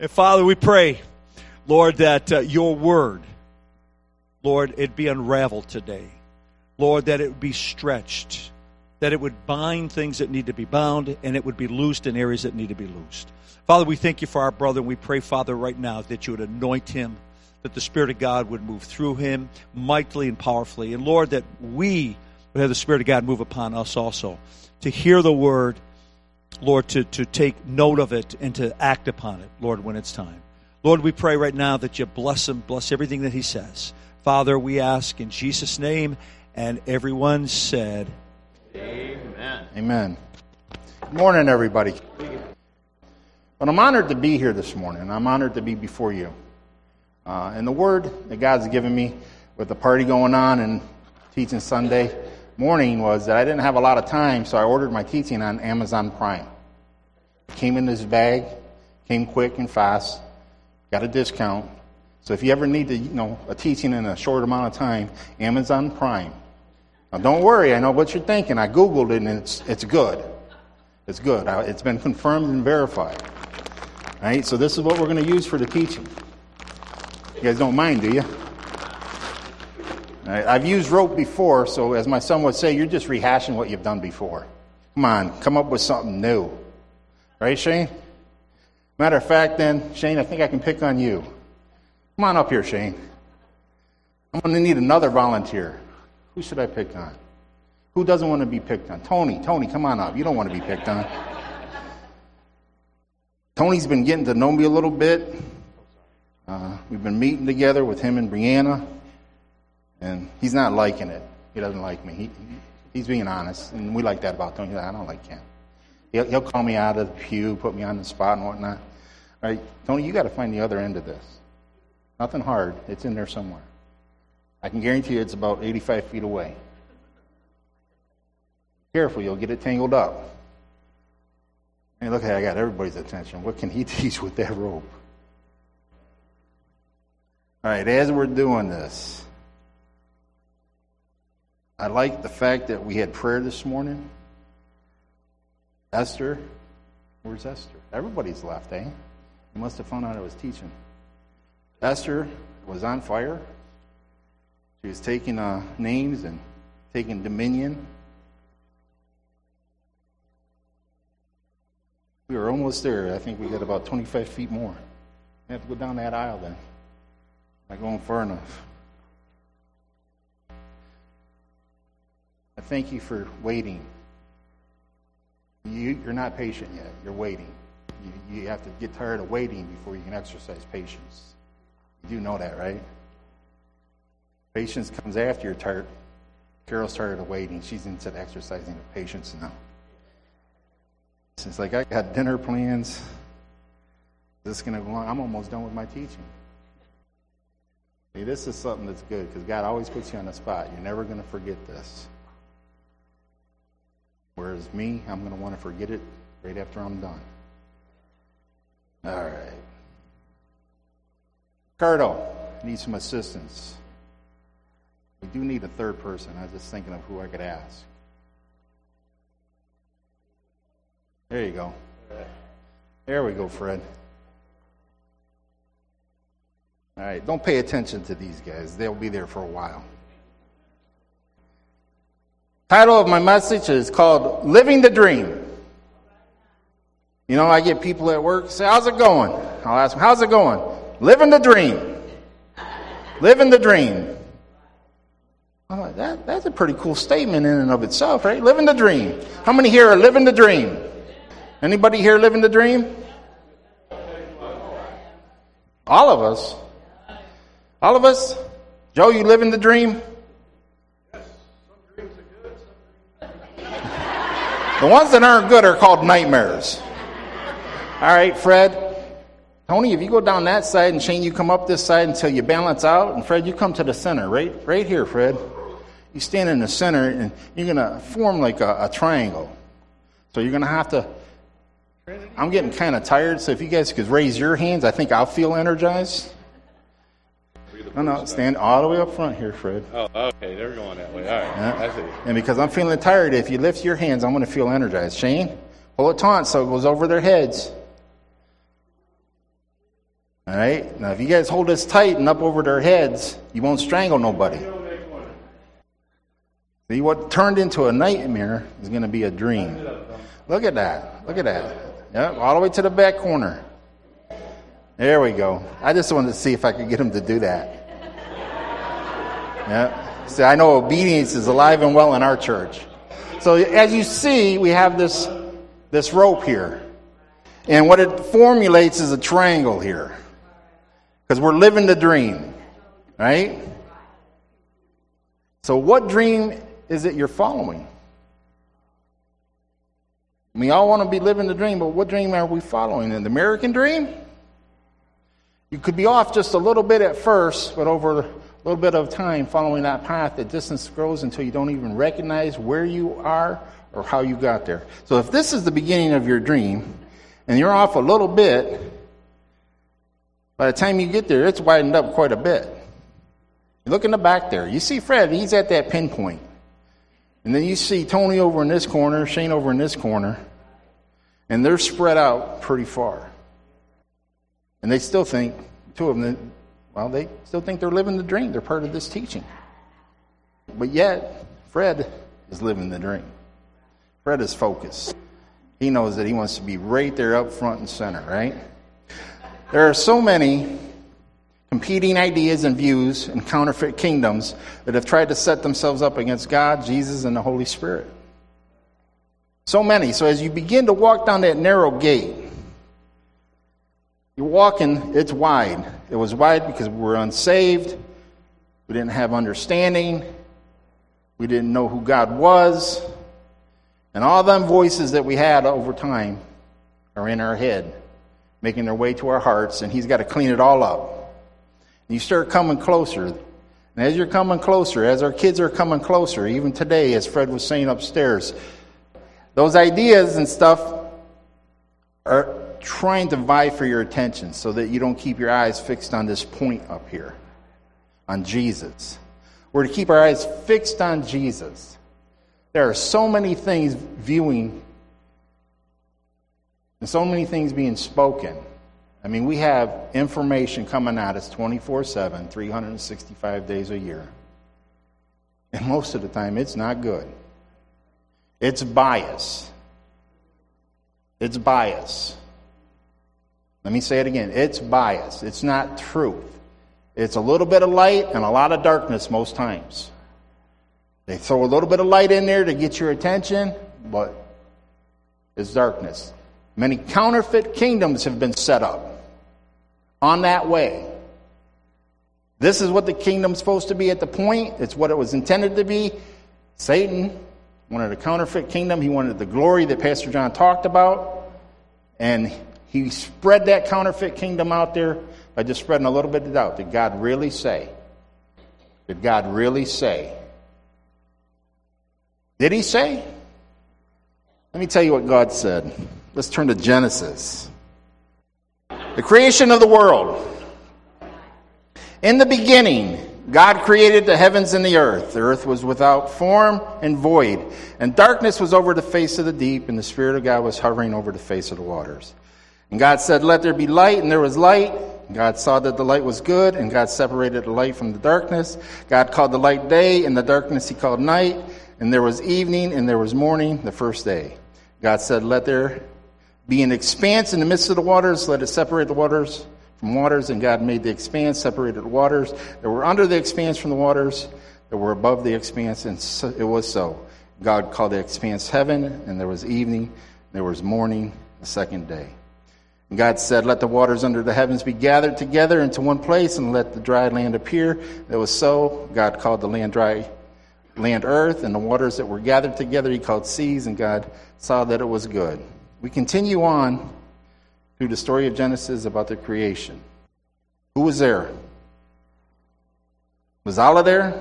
And Father, we pray, Lord, that your word, Lord, it be unraveled today. Lord, that it would be stretched, that it would bind things that need to be bound, and it would be loosed in areas that need to be loosed. Father, we thank you for our brother, and we pray, Father, right now that you would anoint him, that the Spirit of God would move through him mightily and powerfully. And Lord, that we would have the Spirit of God move upon us also, to hear the word, Lord, to take note of it and to act upon it, Lord, when it's time. Lord, we pray right now that you bless him, bless everything that he says. Father, we ask in Jesus' name, and everyone said, Amen. Amen. Good morning, everybody. But I'm honored to be here this morning. I'm honored to be before you. And the word that God's given me with the party going on and teaching Sunday morning was that I didn't have a lot of time, so I ordered my teaching on Amazon Prime. It came in this bag, came quick and fast, got a discount. So if you ever need to, a teaching in a short amount of time, Amazon Prime. Now don't worry, I know what you're thinking. I Googled it and it's good. It's good. It's been confirmed and verified. All right, so this is what we're going to use for the teaching. You guys don't mind, do you? All right, I've used rope before, so as my son would say, you're just rehashing what you've done before. Come on, come up with something new. Right, Shane? Matter of fact, then, Shane, I think I can pick on you. Come on up here, Shane. I'm going to need another volunteer. Who should I pick on? Who doesn't want to be picked on? Tony, come on up. You don't want to be picked on. Tony's been getting to know me a little bit. We've been meeting together with him and Brianna, and he's not liking it. He doesn't like me. He's being honest, and we like that about Tony. I don't like him. He'll call me out of the pew, put me on the spot and whatnot. All right, Tony, you got to find the other end of this. Nothing hard. It's in there somewhere. I can guarantee you it's about 85 feet away. Careful, you'll get it tangled up. Hey, look, I got everybody's attention. What can he teach with that rope? All right, as we're doing this, I like the fact that we had prayer this morning. Esther, where's Esther? Everybody's left, eh? You must have found out I was teaching. Esther was on fire. She was taking names and taking dominion. We were almost there. I think we got about 25 feet more. We have to go down that aisle then. Not going far enough. I thank you for waiting. You're not patient yet. You're waiting. You have to get tired of waiting before you can exercise patience. You do know that, right? Patience comes after you're tired. Carol's tired of waiting. She's into exercising of patience now. It's like, I got dinner plans. Is this going to go on? I'm almost done with my teaching. See, this is something that's good because God always puts you on the spot. You're never going to forget this. Whereas me, I'm going to want to forget it right after I'm done. All right. Ricardo needs some assistance. We do need a third person. I was just thinking of who I could ask. There you go. There we go, Fred. All right, don't pay attention to these guys. They'll be there for a while. Title of my message is called Living the Dream. You know, I get people at work say, how's it going? I'll ask them, how's it going? Living the dream. Living the dream. Oh, that's a pretty cool statement in and of itself, right? Living the dream. How many here are living the dream? Anybody here living the dream? All of us. All of us? Joe, you living the dream? The ones that aren't good are called nightmares. All right, Fred. Tony, if you go down that side, and Shane, you come up this side until you balance out, and Fred, you come to the center, right here, Fred. You stand in the center, and you're going to form like a triangle. So you're going to have to... I'm getting kind of tired, so if you guys could raise your hands, I think I'll feel energized. No, stand all the way up front here, Fred. Oh, okay, they're going that way. All right, yeah. I see. And because I'm feeling tired, if you lift your hands, I'm going to feel energized. Shane, pull it taut so it goes over their heads. All right? Now, if you guys hold this tight and up over their heads, you won't strangle nobody. See, what turned into a nightmare is going to be a dream. Look at that. Look at that. Yep, all the way to the back corner. There we go. I just wanted to see if I could get him to do that. Yeah. See, I know obedience is alive and well in our church. So as you see, we have this rope here. And what it formulates is a triangle here. Because we're living the dream. Right? So what dream is it you're following? We all want to be living the dream, but what dream are we following? An American dream? You could be off just a little bit at first, but over a little bit of time following that path, the distance grows until you don't even recognize where you are or how you got there. So if this is the beginning of your dream, and you're off a little bit, by the time you get there, it's widened up quite a bit. You look in the back there. You see Fred, he's at that pinpoint. And then you see Tony over in this corner, Shane over in this corner, and they're spread out pretty far. And they still think, two of them, well, they still think they're living the dream. They're part of this teaching. But yet, Fred is living the dream. Fred is focused. He knows that he wants to be right there up front and center, right? There are so many competing ideas and views and counterfeit kingdoms that have tried to set themselves up against God, Jesus, and the Holy Spirit. So many. So as you begin to walk down that narrow gate, you're walking, it's wide. It was wide because we were unsaved. We didn't have understanding. We didn't know who God was. And all them voices that we had over time are in our head, making their way to our hearts, and he's got to clean it all up. You start coming closer. And as you're coming closer, as our kids are coming closer, even today, as Fred was saying upstairs, those ideas and stuff are trying to vie for your attention so that you don't keep your eyes fixed on this point up here, on Jesus. We're to keep our eyes fixed on Jesus. There are so many things viewing and so many things being spoken. I mean, we have information coming at us 24/7, 365 days a year. And most of the time, it's not good. It's bias. It's bias. Let me say it again. It's bias. It's not truth. It's a little bit of light and a lot of darkness most times. They throw a little bit of light in there to get your attention, but it's darkness. Many counterfeit kingdoms have been set up on that way. This is what the kingdom's supposed to be at the point. It's what it was intended to be. Satan wanted a counterfeit kingdom. He wanted the glory that Pastor John talked about. And he spread that counterfeit kingdom out there by just spreading a little bit of doubt. Did God really say? Did God really say? Did he say? Let me tell you what God said. Let's turn to Genesis. The creation of the world. In the beginning, God created the heavens and the earth. The earth was without form and void, and darkness was over the face of the deep, and the Spirit of God was hovering over the face of the waters. And God said, "Let there be light," and there was light. And God saw that the light was good, and God separated the light from the darkness. God called the light day, and the darkness he called night. And there was evening, and there was morning, the first day. God said, "Let there be an expanse in the midst of the waters. Let it separate the waters from waters." And God made the expanse, separated the waters that were under the expanse from the waters that were above the expanse. And so, it was so. God called the expanse heaven, and there was evening, there was morning, the second day. And God said, "Let the waters under the heavens be gathered together into one place, and let the dry land appear." It was so. God called the land dry land earth, and the waters that were gathered together he called seas, and God saw that it was good. We continue on through the story of Genesis about the creation. Who was there? Was Allah there?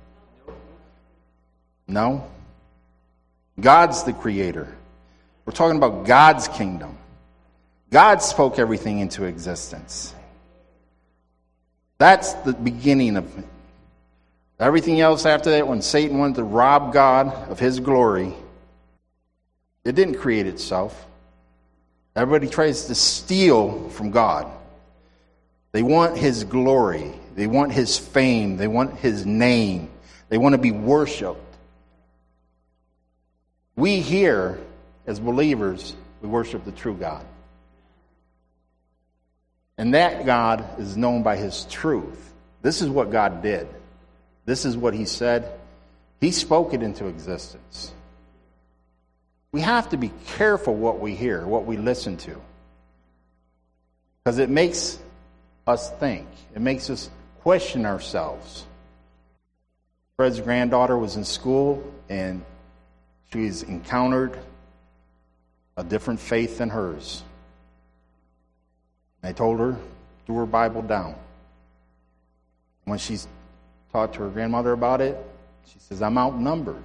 No. God's the creator. We're talking about God's kingdom. God spoke everything into existence. That's the beginning of it. Everything else after that, when Satan wanted to rob God of his glory, it didn't create itself. Everybody tries to steal from God. They want his glory. They want his fame. They want his name. They want to be worshiped. We here, as believers, we worship the true God. And that God is known by his truth. This is what God did. This is what he said. He spoke it into existence. We have to be careful what we hear, what we listen to. Because it makes us think. It makes us question ourselves. Fred's granddaughter was in school and she's encountered a different faith than hers. I told her, threw her Bible down. When she's talked to her grandmother about it, she says, I'm outnumbered.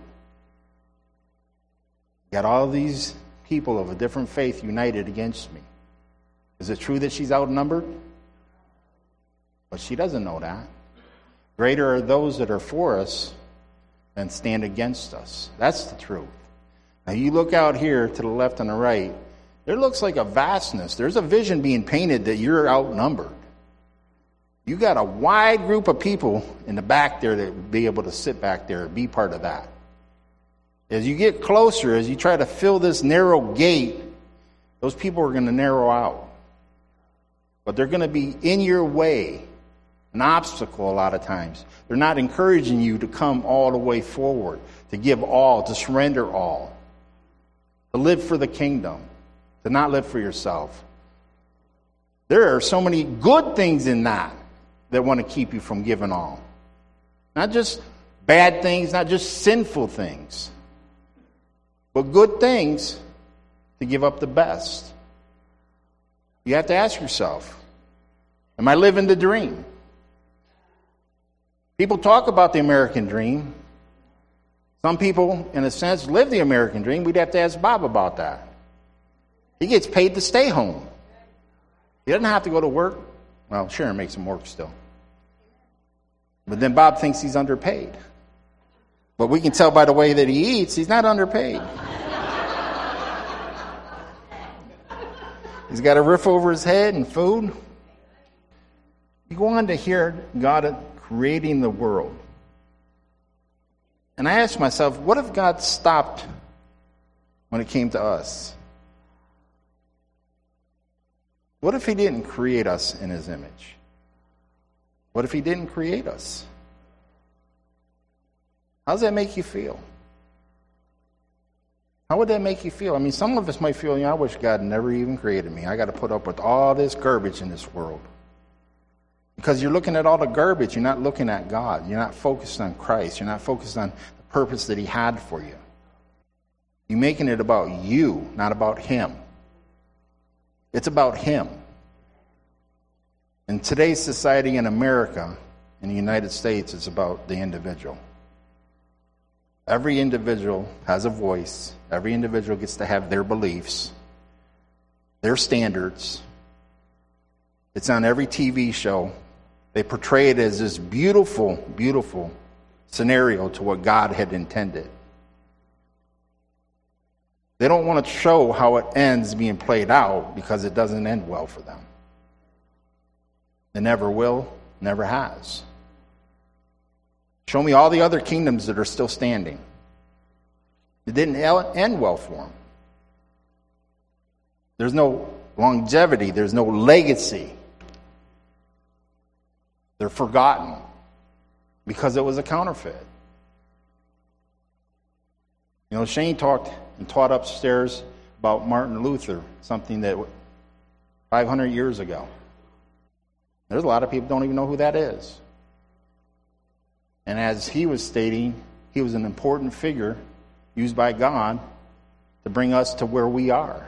Got all these people of a different faith united against me. Is it true that she's outnumbered? But she doesn't know that. Greater are those that are for us than stand against us. That's the truth. Now you look out here to the left and the right, there looks like a vastness. There's a vision being painted that you're outnumbered. You got a wide group of people in the back there that would be able to sit back there and be part of that. As you get closer, as you try to fill this narrow gate, those people are going to narrow out. But they're going to be in your way, an obstacle a lot of times. They're not encouraging you to come all the way forward, to give all, to surrender all, to live for the kingdom, to not live for yourself. There are so many good things in that want to keep you from giving all. Not just bad things, not just sinful things, but good things to give up the best. You have to ask yourself, am I living the dream? People talk about the American dream. Some people, in a sense, live the American dream. We'd have to ask Bob about that. He gets paid to stay home. He doesn't have to go to work. Well, Sharon makes him work still. But then Bob thinks he's underpaid. But we can tell by the way that he eats, he's not underpaid. He's got a roof over his head and food. You go on to hear God creating the world. And I ask myself, what if God stopped when it came to us? What if he didn't create us in his image? What if he didn't create us? How does that make you feel? How would that make you feel? I mean, some of us might feel, I wish God never even created me. I got to put up with all this garbage in this world. Because you're looking at all the garbage, you're not looking at God. You're not focused on Christ. You're not focused on the purpose that he had for you. You're making it about you, not about him. It's about him. In today's society in America, in the United States, it's about the individual. Every individual has a voice. Every individual gets to have their beliefs, their standards. It's on every TV show. They portray it as this beautiful, beautiful scenario to what God had intended. They don't want to show how it ends being played out because it doesn't end well for them. It never will, never has. Show me all the other kingdoms that are still standing. It didn't end well for them. There's no longevity. There's no legacy. They're forgotten because it was a counterfeit. You know, Shane talked and taught upstairs about Martin Luther, something that 500 years ago. There's a lot of people who don't even know who that is. And as he was stating, he was an important figure used by God to bring us to where we are.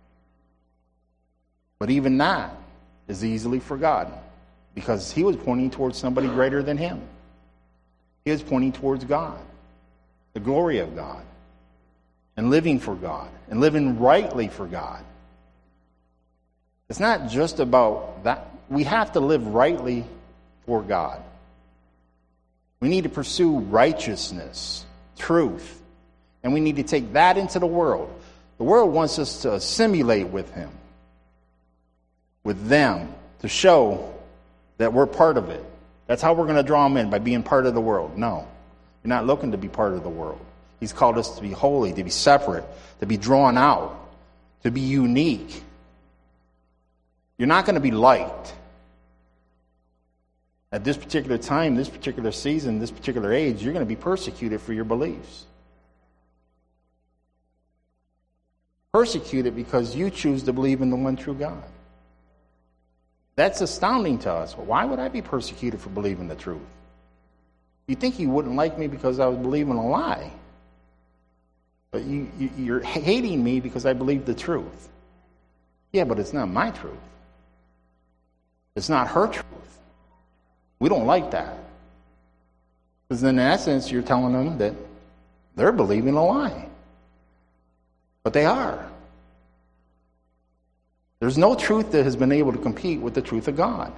But even that is easily forgotten because he was pointing towards somebody greater than him. He was pointing towards God, the glory of God, and living for God, and living rightly for God. It's not just about that. We have to live rightly for God. We need to pursue righteousness, truth, and we need to take that into the world. The world wants us to assimilate with him, with them, to show that we're part of it. That's how we're going to draw them in, by being part of the world. No. You're not looking to be part of the world. He's called us to be holy, to be separate, to be drawn out, to be unique. You're not going to be liked. At this particular time, this particular season, this particular age, you're going to be persecuted for your beliefs. Persecuted because you choose to believe in the one true God. That's astounding to us. Why would I be persecuted for believing the truth? You think you wouldn't like me because I was believing a lie. But you're hating me because I believe the truth. Yeah, but it's not my truth. It's not her truth. We don't like that. Because in essence, you're telling them that they're believing a lie. But they are. There's no truth that has been able to compete with the truth of God.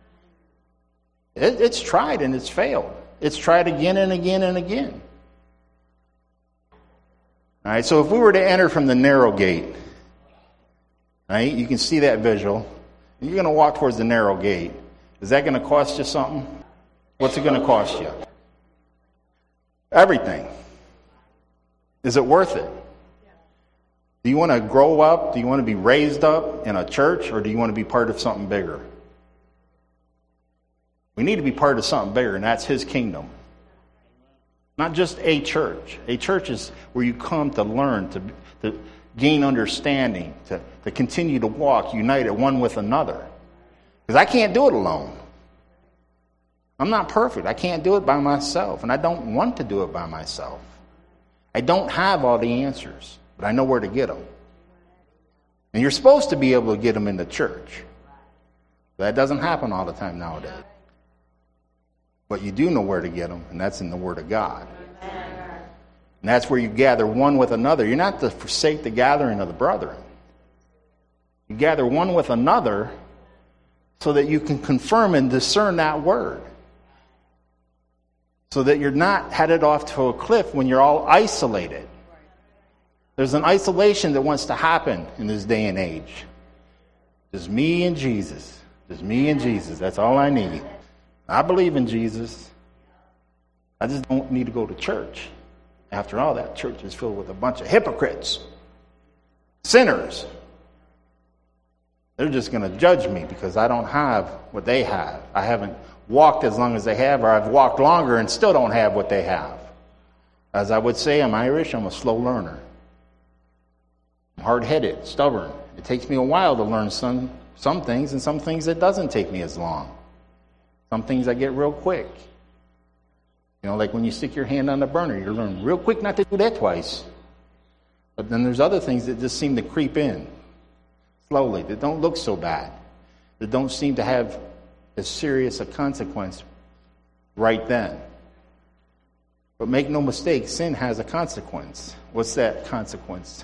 It's tried and it's failed. It's tried again and again and again. All right, so if we were to enter from the narrow gate, right, you can see that visual. You're going to walk towards the narrow gate. Is that going to cost you something? What's it going to cost you? Everything. Is it worth it? Do you want to grow up? Do you want to be raised up in a church? Or do you want to be part of something bigger? We need to be part of something bigger, and that's His kingdom. Not just a church. A church is where you come to learn, to gain understanding, to continue to walk united one with another. Because I can't do it alone. I'm not perfect. I can't do it by myself, and I don't want to do it by myself. I don't have all the answers, but I know where to get them. And you're supposed to be able to get them in the church. That doesn't happen all the time nowadays. But you do know where to get them, and that's in the Word of God. And that's where you gather one with another. You're not to forsake the gathering of the brethren. You gather one with another so that you can confirm and discern that word. So that you're not headed off to a cliff when you're all isolated. There's an isolation that wants to happen in this day and age. Just me and Jesus. Just me and Jesus. That's all I need. I believe in Jesus. I just don't need to go to church. After all, that church is filled with a bunch of hypocrites. Sinners. They're just going to judge me because I don't have what they have. I haven't walked as long as they have, or I've walked longer and still don't have what they have. As I would say, I'm Irish, I'm a slow learner. I'm hard-headed, stubborn. It takes me a while to learn some things, and some things it doesn't take me as long. Some things I get real quick. You know, like when you stick your hand on the burner, you learn real quick not to do that twice. But then there's other things that just seem to creep in slowly, that don't look so bad, that don't seem to have as serious a consequence right then. But make no mistake, sin has a consequence. What's that consequence?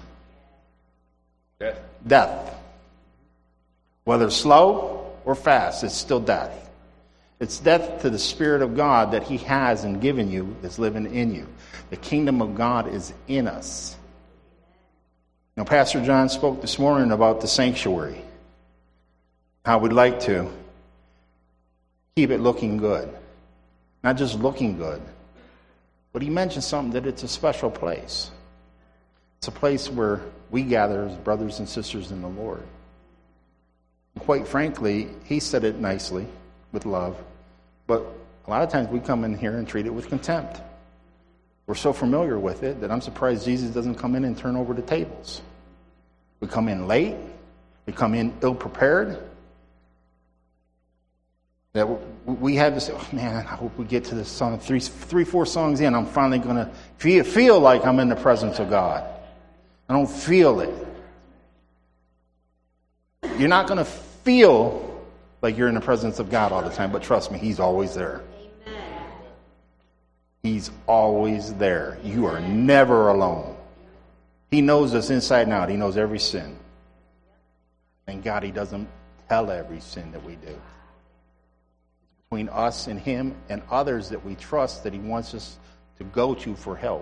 Death. Whether slow or fast, it's still death. It's death to the Spirit of God that He has and given you, that's living in you. The kingdom of God is in us. Now, Pastor John spoke this morning about the sanctuary. How we'd like to keep it looking good. Not just looking good, but he mentioned something that it's a special place. It's a place where we gather as brothers and sisters in the Lord. And quite frankly, he said it nicely, with love, but a lot of times we come in here and treat it with contempt. We're so familiar with it that I'm surprised Jesus doesn't come in and turn over the tables. We come in late. We come in ill-prepared. That we have to say, oh man, I hope we get to this song. 4 songs in, I'm finally going to feel like I'm in the presence of God. I don't feel it. You're not going to feel like you're in the presence of God all the time, but trust me, He's always there. Amen. He's always there. You are never alone. He knows us inside and out. He knows every sin. Thank God He doesn't tell every sin that we do. It's between us and Him and others that we trust that He wants us to go to for help.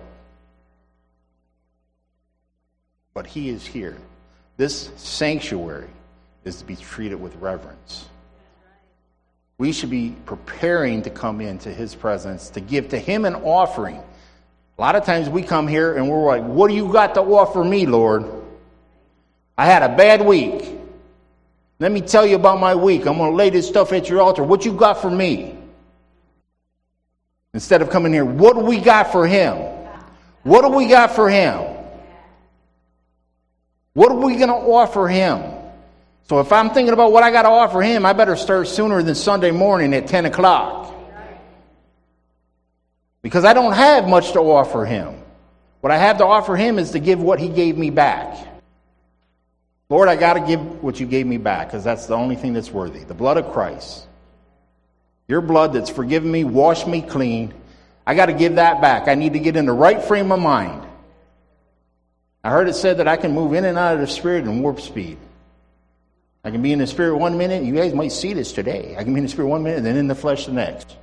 But He is here. This sanctuary is to be treated with reverence. We should be preparing to come into his presence, to give to him an offering. A lot of times we come here and we're like, what do you got to offer me, Lord? I had a bad week. Let me tell you about my week. I'm going to lay this stuff at your altar. What you got for me? Instead of coming here, what do we got for him? What do we got for him? What are we going to offer him? So if I'm thinking about what I got to offer him, I better start sooner than Sunday morning at 10 o'clock. Because I don't have much to offer him. What I have to offer him is to give what he gave me back. Lord, I got to give what you gave me back, because that's the only thing that's worthy. The blood of Christ. Your blood that's forgiven me, washed me clean. I got to give that back. I need to get in the right frame of mind. I heard it said that I can move in and out of the Spirit in warp speed. I can be in the Spirit 1 minute. You guys might see this today. I can be in the Spirit 1 minute and then in the flesh the next.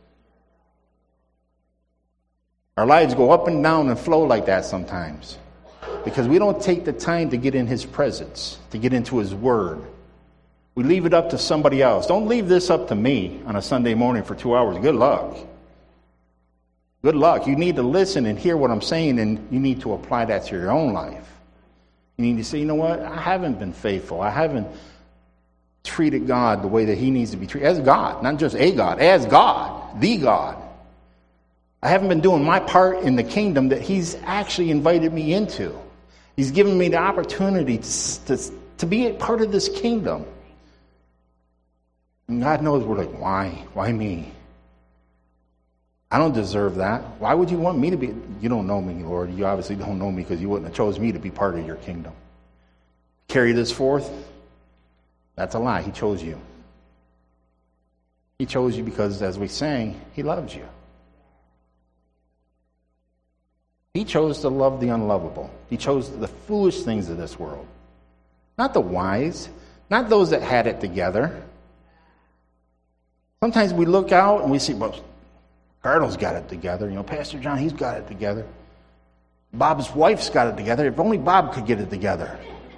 Our lives go up and down and flow like that sometimes. Because we don't take the time to get in his presence, to get into his word. We leave it up to somebody else. Don't leave this up to me on a Sunday morning for 2 hours. Good luck. Good luck. You need to listen and hear what I'm saying, and you need to apply that to your own life. You need to say, you know what? I haven't been faithful. I haven't treated God the way that he needs to be treated. As God, not just a God. As God. The God. I haven't been doing my part in the kingdom that he's actually invited me into. He's given me the opportunity to be a part of this kingdom. And God knows we're like, why? Why me? I don't deserve that. Why would you want me to be? You don't know me, Lord. You obviously don't know me, because you wouldn't have chose me to be part of your kingdom. Carry this forth? That's a lie. He chose you. He chose you because, as we sang, he loves you. He chose to love the unlovable. He chose the foolish things of this world. Not the wise. Not those that had it together. Sometimes we look out and we see, well, Cardinal's got it together. You know, Pastor John, he's got it together. Bob's wife's got it together. If only Bob could get it together.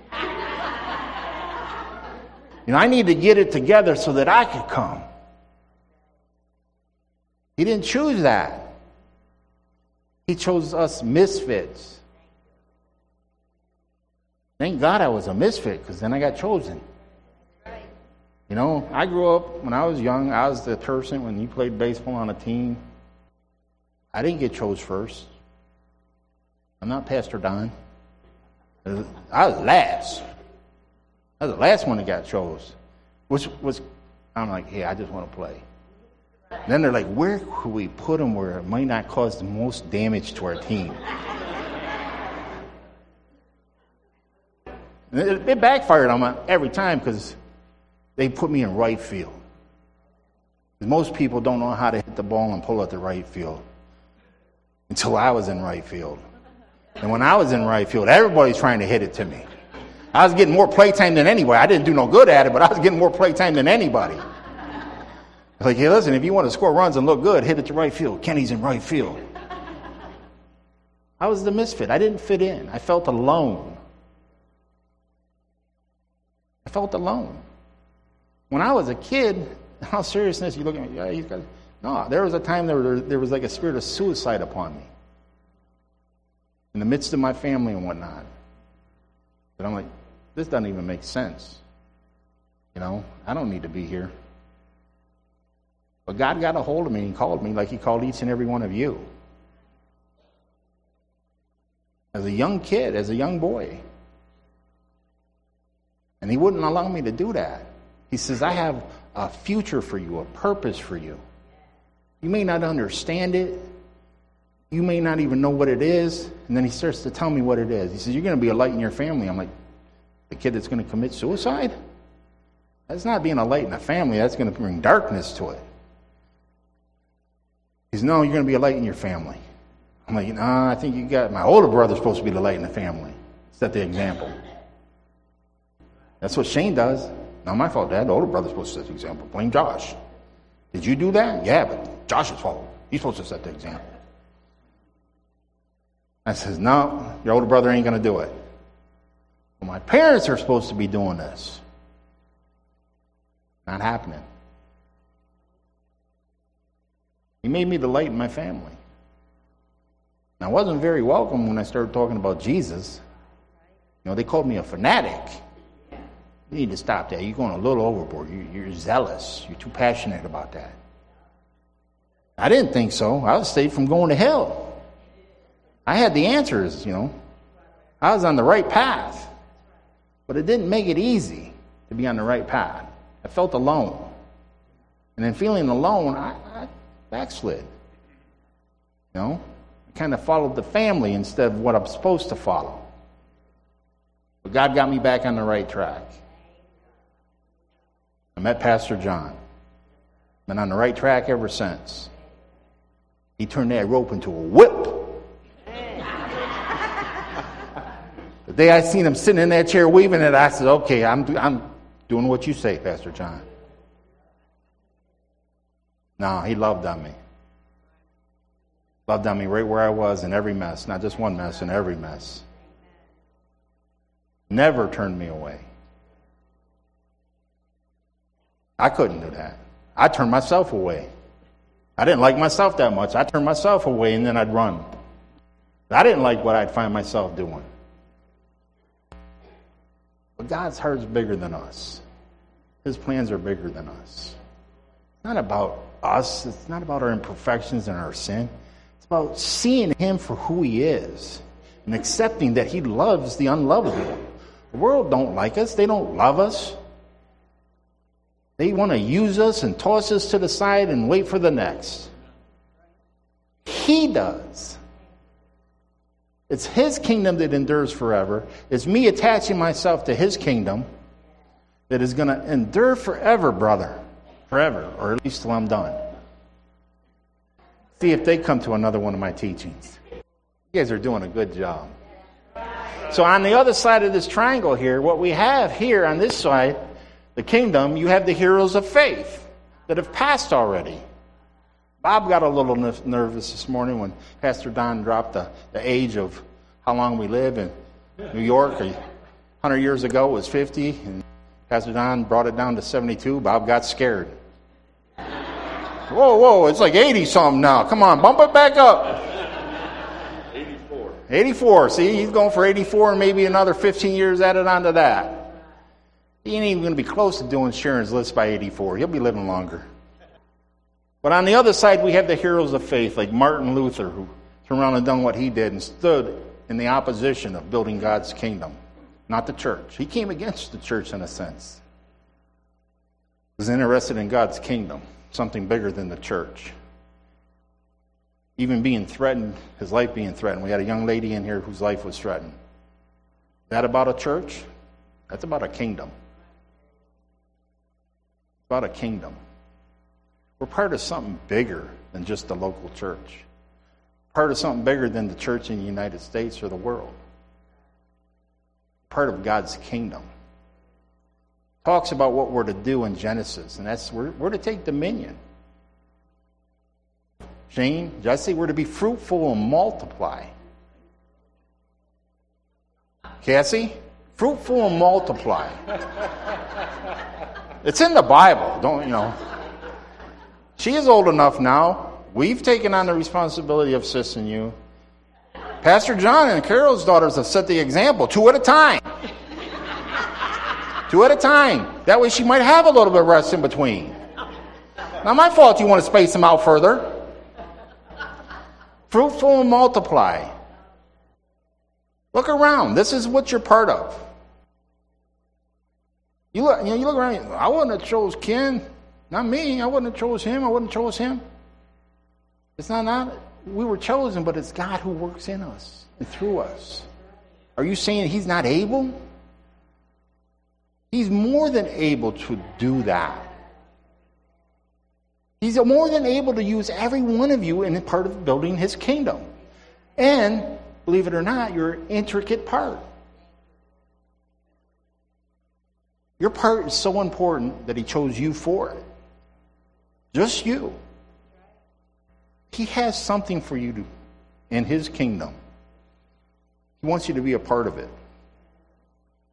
You know, I need to get it together so that I could come. He didn't choose that. He chose us misfits. Thank God I was a misfit, because then I got chosen. You know, I grew up, when I was young, I was the person when you played baseball on a team. I didn't get chose first. I'm not Pastor Don. I was last. I was the last one that got chose. Which was, I'm like, hey, I just want to play. Then they're like, where could we put him where it might not cause the most damage to our team? It backfired on me every time, because they put me in right field. Most people don't know how to hit the ball and pull at the right field until I was in right field. And when I was in right field, everybody's trying to hit it to me. I was getting more playtime than anybody. I didn't do no good at it, but I was getting more playtime than anybody. Like, hey, listen, if you want to score runs and look good, hit it to right field. Kenny's in right field. I was the misfit. I didn't fit in. I felt alone. I felt alone. When I was a kid, in all seriousness, you look at me, yeah, he's got... No, there was a time there was like a spirit of suicide upon me. In the midst of my family and whatnot. But I'm like, this doesn't even make sense. You know, I don't need to be here. But God got a hold of me and called me like he called each and every one of you. As a young kid, as a young boy. And he wouldn't allow me to do that. He says, I have a future for you, a purpose for you. You may not understand it. You may not even know what it is. And then he starts to tell me what it is. He says, you're going to be a light in your family. I'm like, the kid that's going to commit suicide? That's not being a light in a family. That's going to bring darkness to it. He says, no, you're going to be a light in your family. I'm like, I think you got, my older brother's supposed to be the light in the family. Set the example. That's what Shane does. Not my fault, Dad. The older brother's supposed to set the example. Blame Josh. Did you do that? Yeah, but Josh's fault. He's supposed to set the example. I says, no, your older brother ain't going to do it. Well, my parents are supposed to be doing this. Not happening. He made me the light in my family. And I wasn't very welcome when I started talking about Jesus. You know, they called me a fanatic. You need to stop that. You're going a little overboard. You're zealous. You're too passionate about that. I didn't think so. I was saved from going to hell. I had the answers, you know. I was on the right path. But it didn't make it easy to be on the right path. I felt alone. And in feeling alone, I backslid. You know, I kind of followed the family instead of what I'm supposed to follow. But God got me back on the right track. I met Pastor John. Been on the right track ever since. He turned that rope into a whip. The day I seen him sitting in that chair weaving it, I said, okay, I'm doing what you say, Pastor John. No, he loved on me. Loved on me right where I was in every mess. Not just one mess, in every mess. Never turned me away. I couldn't do that. I turned myself away. I didn't like myself that much. I turned myself away and then I'd run. I didn't like what I'd find myself doing. But God's heart is bigger than us. His plans are bigger than us. It's not about us. It's not about our imperfections and our sin. It's about seeing Him for who He is and accepting that He loves the unlovable. The world don't like us. They don't love us. They want to use us and toss us to the side and wait for the next. He does. It's His kingdom that endures forever. It's me attaching myself to His kingdom that is going to endure forever, brother. Forever, or at least till I'm done. See if they come to another one of my teachings. You guys are doing a good job. So on the other side of this triangle here, what we have here on this side, the kingdom, you have the heroes of faith that have passed already. Bob got a little nervous this morning when Pastor Don dropped the age of how long we live in New York. 100 years ago it was 50, and Pastor Don brought it down to 72. Bob got scared. Whoa, it's like 80-something now. Come on, bump it back up. 84. See, he's going for 84 and maybe another 15 years added onto that. He ain't even going to be close to doing Sharon's List by 84. He'll be living longer. But on the other side, we have the heroes of faith, like Martin Luther, who turned around and done what he did and stood in the opposition of building God's kingdom, not the church. He came against the church in a sense. He was interested in God's kingdom, something bigger than the church. Even being threatened, his life being threatened. We had a young lady in here whose life was threatened. Is that about a church? That's about a kingdom. It's about a kingdom. We're part of something bigger than just the local church. Part of something bigger than the church in the United States or the world. Part of God's kingdom. Talks about what we're to do in Genesis, and that's we're to take dominion. Shane, Jesse, we're to be fruitful and multiply. Cassie, fruitful and multiply. It's in the Bible, don't you know? She is old enough now. We've taken on the responsibility of Sis and you. Pastor John and Carol's daughters have set the example, 2 at a time. 2 at a time. That way she might have a little bit of rest in between. Not my fault you want to space them out further. Fruitful and multiply. Look around. This is what you're part of. You look around. I wouldn't have chose Ken. Not me. I wouldn't have chose him. I wouldn't have chose him. It's not we were chosen, but it's God who works in us and through us. Are you saying He's not able? He's more than able to do that. He's more than able to use every one of you in part of building His kingdom. And, believe it or not, you're an intricate part. Your part is so important that He chose you for it. Just you. He has something for you to in His kingdom. He wants you to be a part of it.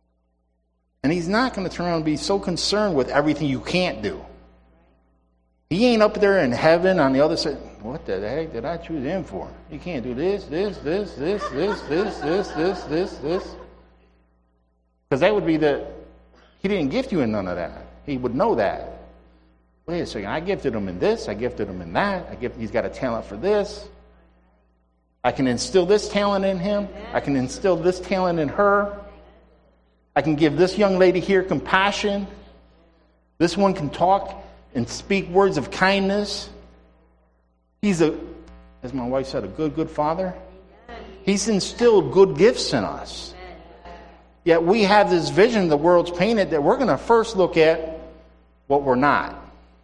And He's not going to turn around and be so concerned with everything you can't do. He ain't up there in heaven on the other side. What the heck did I choose him for? You can't do this. Because that would be he didn't gift you in none of that. He would know that. Wait a second, I gifted him in this, I gifted him in that. He's got a talent for this. I can instill this talent in him. I can instill this talent in her. I can give this young lady here compassion. This one can talk and speak words of kindness. He's as my wife said, a good father. He's instilled good gifts in us. Yet we have this vision the world's painted that we're going to first look at what we're not.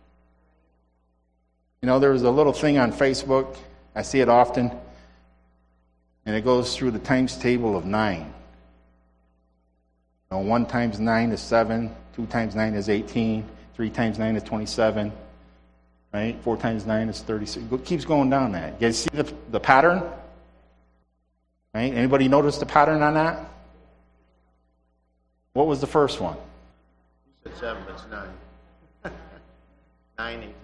You know, there was a little thing on Facebook. I see it often. And it goes through the times table of 9. You know, 1 times 9 is 7. 2 times 9 is 18. 3 times 9 is 27. Right? 4 times 9 is 36. It keeps going down that. You guys see the pattern? Right? Anybody notice the pattern on that? What was the first one? You said 7, but it's 9. 9, 18, 27, 36.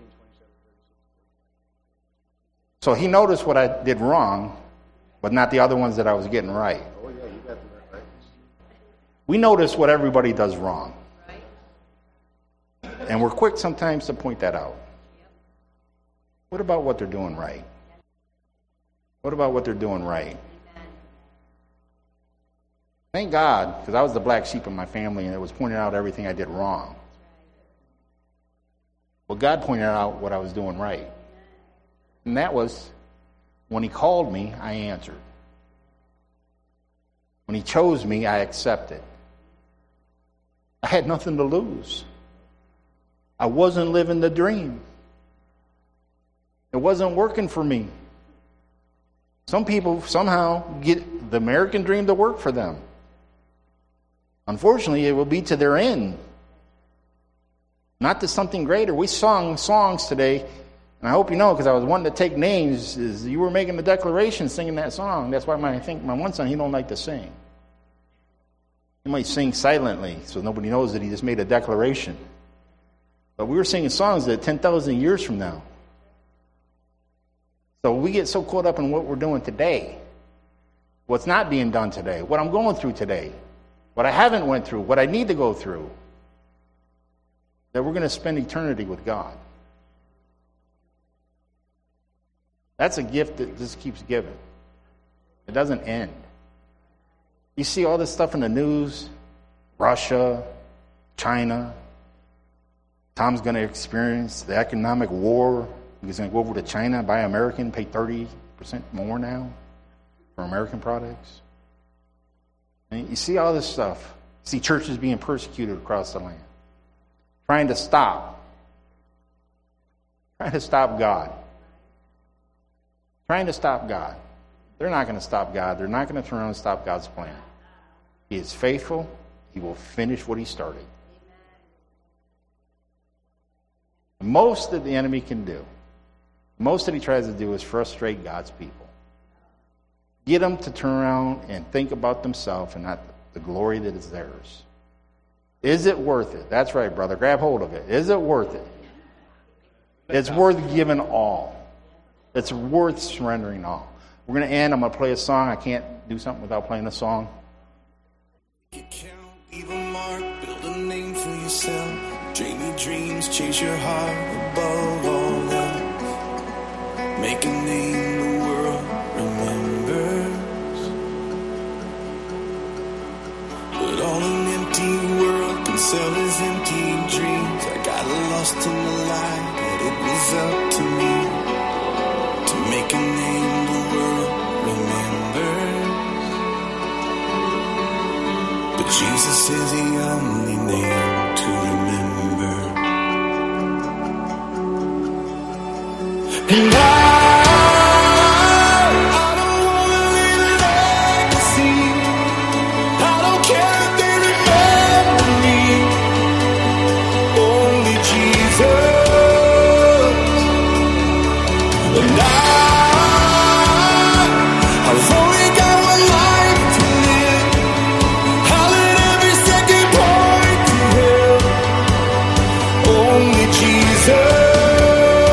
So he noticed what I did wrong, but not the other ones that I was getting right. Oh, yeah, you got the right. We notice what everybody does wrong. And we're quick sometimes to point that out. What about what they're doing right? What about what they're doing right? Thank God, because I was the black sheep in my family, and it was pointing out everything I did wrong. Well, God pointed out what I was doing right. And that was, when he called me, I answered. When he chose me, I accepted. I had nothing to lose. I wasn't living the dream. It wasn't working for me. Some people somehow get the American dream to work for them. Unfortunately, it will be to their end, not to something greater. We sung songs today, and I hope you know, because I was wanting to take names, is you were making the declaration singing that song. That's why I think my one son, he don't like to sing. He might sing silently, so nobody knows that he just made a declaration. But we were singing songs that 10,000 years from now. So we get so caught up in what we're doing today, what's not being done today, what I'm going through today, what I haven't went through, what I need to go through, that we're going to spend eternity with God. That's a gift that just keeps giving. It doesn't end. You see all this stuff in the news, Russia, China. Tom's going to experience the economic war. He's going to go over to China, buy American, pay 30% more now for American products. And you see all this stuff. You see churches being persecuted across the land. Trying to stop God. Trying to stop God. They're not going to stop God. They're not going to turn around and stop God's plan. He is faithful. He will finish what he started. Most that the enemy can do, most that he tries to do is frustrate God's people. Get them to turn around and think about themselves and not the glory that is theirs. Is it worth it? That's right, brother. Grab hold of it. Is it worth it? It's worth giving all. It's worth surrendering all. We're going to end. I'm going to play a song. I can't do something without playing a song. Leave a mark, build a name for yourself. Dreamy dreams, chase your heart above all else. Make a name the world remembers. But all an empty world can sell his empty dreams. I got lost in the light, but it was up to me to make a name the world remembers. But Jesus is the only name to remember. And I don't wanna leave a legacy. I don't care if they remember me. Only Jesus. And I've only got one life to live. I'll let every second point to him. Only Jesus.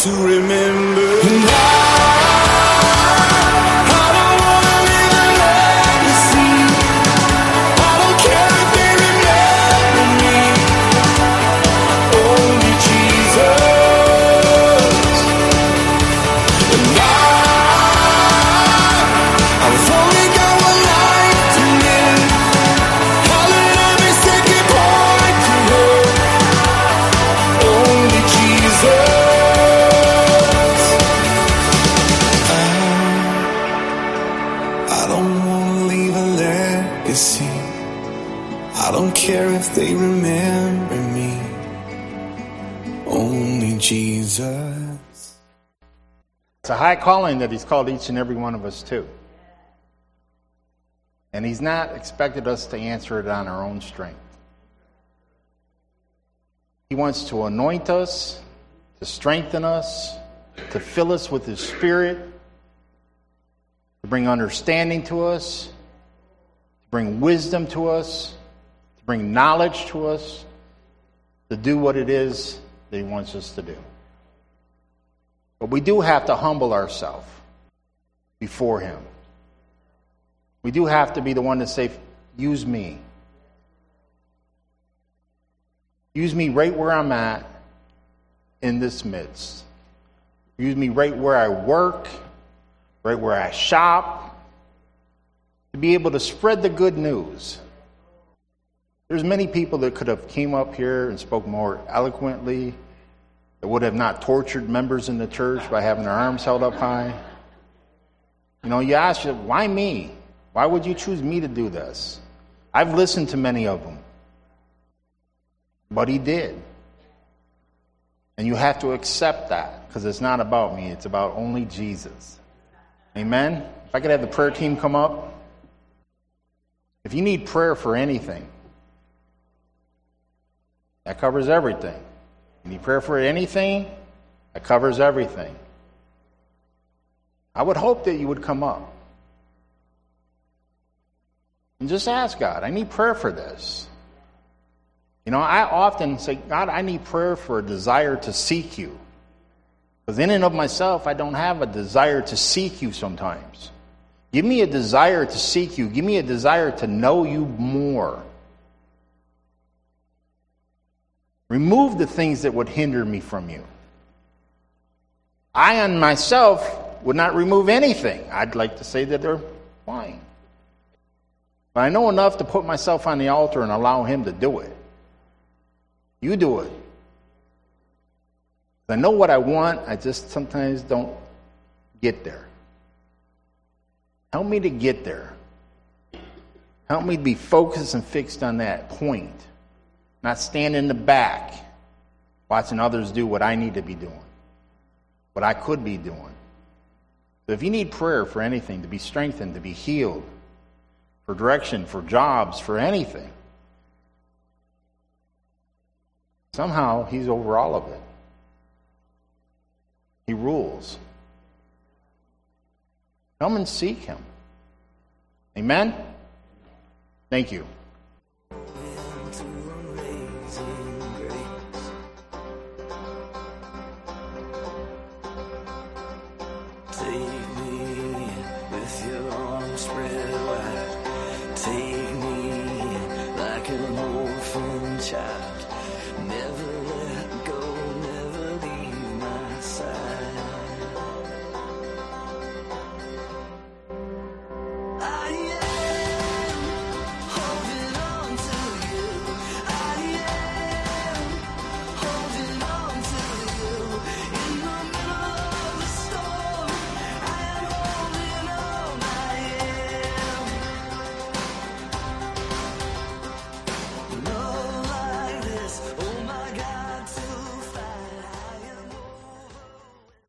to remember. And I don't wanna leave a legacy. I don't care if they remember me. Only Jesus. And I've only got one life to live. I'll let every second point to her. Only Jesus. I don't wanna leave a legacy. I don't care if they remember me. Only Jesus. It's a high calling that he's called each and every one of us to. And he's not expected us to answer it on our own strength. He wants to anoint us, to strengthen us, to fill us with his Spirit, to bring understanding to us, to bring wisdom to us, to bring knowledge to us, to do what it is that he wants us to do. But we do have to humble ourselves before him. We do have to be the one to say, use me. Use me right where I'm at in this midst. Use me right where I work, right where I shop, to be able to spread the good news. There's many people that could have came up here and spoke more eloquently, that would have not tortured members in the church by having their arms held up high. You know, you ask yourself, why me? Why would you choose me to do this? I've listened to many of them. But he did. And you have to accept that, because it's not about me. It's about only Jesus. Amen? If I could have the prayer team come up. If you need prayer for anything, that covers everything. You need prayer for anything, that covers everything. I would hope that you would come up. And just ask God, I need prayer for this. You know, I often say, God, I need prayer for a desire to seek you. Because in and of myself, I don't have a desire to seek you sometimes. Give me a desire to seek you. Give me a desire to know you more. Remove the things that would hinder me from you. I on myself would not remove anything. I'd like to say that they're fine. But I know enough to put myself on the altar and allow him to do it. You do it. I know what I want, I just sometimes don't get there. Help me to get there. Help me to be focused and fixed on that point. Not stand in the back watching others do what I need to be doing. What I could be doing. So if you need prayer for anything, to be strengthened, to be healed, for direction, for jobs, for anything, somehow he's over all of it. He rules. Come and seek him. Amen? Thank you.